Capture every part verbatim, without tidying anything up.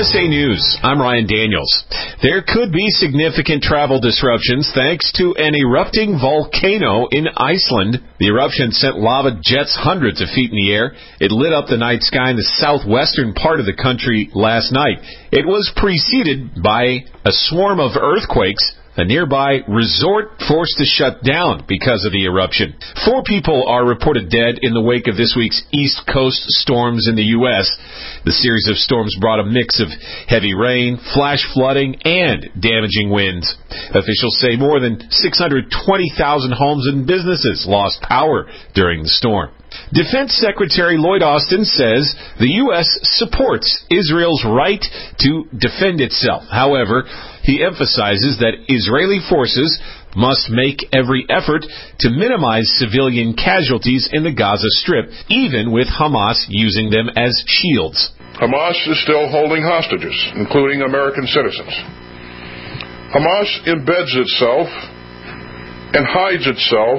S A News, I'm Ryan Daniels. There could be significant travel disruptions thanks to an erupting volcano in Iceland. The eruption sent lava jets hundreds of feet in the air. It lit up the night sky in the southwestern part of the country last night. It was preceded by a swarm of earthquakes. A nearby resort forced to shut down because of the eruption. Four people are reported dead in the wake of this week's East Coast storms in the U S The series of storms brought a mix of heavy rain, flash flooding, and damaging winds. Officials say more than six hundred twenty thousand homes and businesses lost power during the storm. Defense Secretary Lloyd Austin says the U S supports Israel's right to defend itself. However, he emphasizes that Israeli forces must make every effort to minimize civilian casualties in the Gaza Strip, even with Hamas using them as shields. Hamas is still holding hostages, including American citizens. Hamas embeds itself and hides itself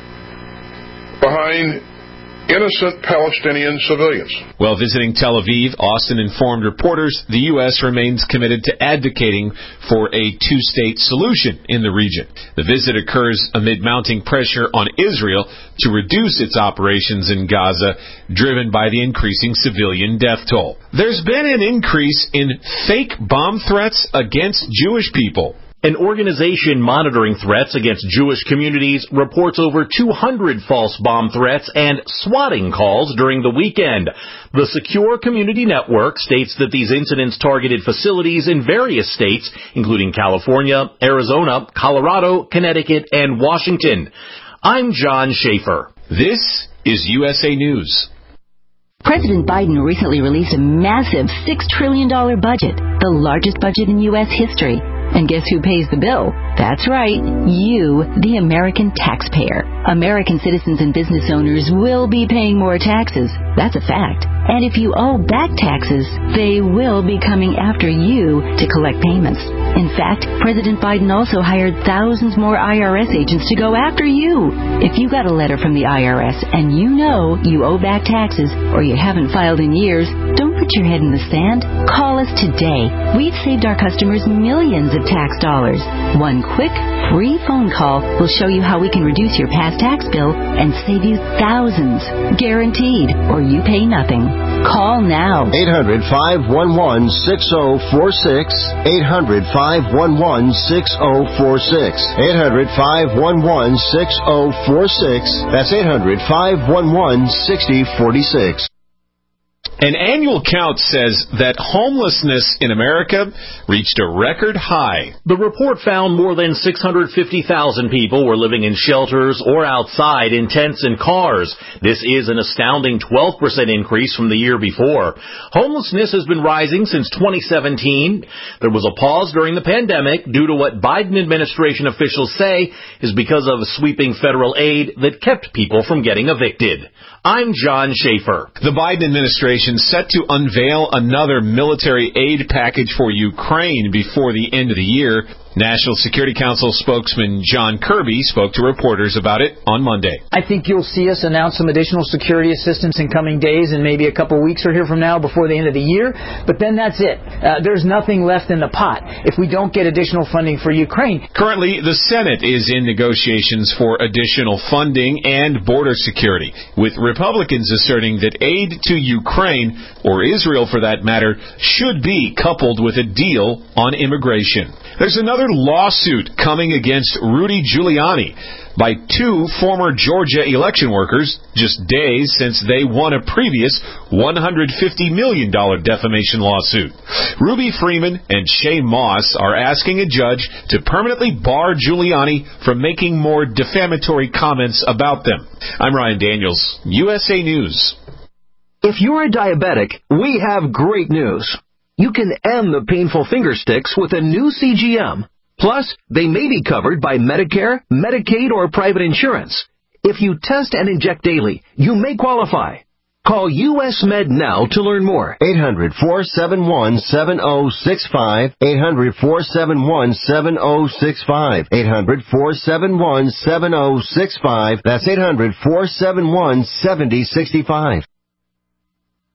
behind innocent Palestinian civilians. While visiting Tel Aviv, Austin informed reporters the U S remains committed to advocating for a two-state solution in the region. The visit occurs amid mounting pressure on Israel to reduce its operations in Gaza, driven by the increasing civilian death toll. There's been an increase in fake bomb threats against Jewish people. An organization monitoring threats against Jewish communities reports over two hundred false bomb threats and swatting calls during the weekend. The Secure Community Network states that these incidents targeted facilities in various states, including California, Arizona, Colorado, Connecticut, and Washington. I'm John Schaefer. This is U S A News. President Biden recently released a massive six trillion dollars budget, the largest budget in U S history. And guess who pays the bill? That's right, you, the American taxpayer. American citizens and business owners will be paying more taxes. That's a fact. And if you owe back taxes, they will be coming after you to collect payments. In fact, President Biden also hired thousands more I R S agents to go after you. If you got a letter from the I R S and you know you owe back taxes or you haven't filed in years, don't put your head in the sand. Call us today. We've saved our customers millions of tax dollars. One quick, free phone call will show you how we can reduce your past tax bill and save you thousands. Guaranteed, or you pay nothing. Call now. eight hundred, five one one, six oh four six. eight hundred, five one one, six oh four six. eight hundred, five one one, six oh four six. That's eight hundred, five one one, six oh four six. An annual count says that homelessness in America reached a record high. The report found more than six hundred fifty thousand people were living in shelters or outside in tents and cars. This is an astounding twelve percent increase from the year before. Homelessness has been rising since twenty seventeen. There was a pause during the pandemic due to what Biden administration officials say is because of sweeping federal aid that kept people from getting evicted. I'm John Schaefer. The Biden administration set to unveil another military aid package for Ukraine before the end of the year. National Security Council spokesman John Kirby spoke to reporters about it on Monday. I think you'll see us announce some additional security assistance in coming days and maybe a couple weeks or here from now before the end of the year. But then that's it. Uh, there's nothing left in the pot if we don't get additional funding for Ukraine. Currently, the Senate is in negotiations for additional funding and border security, with Republicans asserting that aid to Ukraine, or Israel for that matter, should be coupled with a deal on immigration. There's another lawsuit coming against Rudy Giuliani by two former Georgia election workers just days since they won a previous one hundred fifty million dollars defamation lawsuit. Ruby Freeman and Shay Moss are asking a judge to permanently bar Giuliani from making more defamatory comments about them. I'm Ryan Daniels, U S A News. If you're a diabetic, we have great news. You can end the painful finger sticks with a new C G M. Plus, they may be covered by Medicare, Medicaid, or private insurance. If you test and inject daily, you may qualify. Call U S Med now to learn more. eight hundred, four seven one, seven oh six five. eight hundred, four seven one, seven oh six five. eight hundred, four seven one, seven oh six five. That's eight hundred, four seven one, seven oh six five.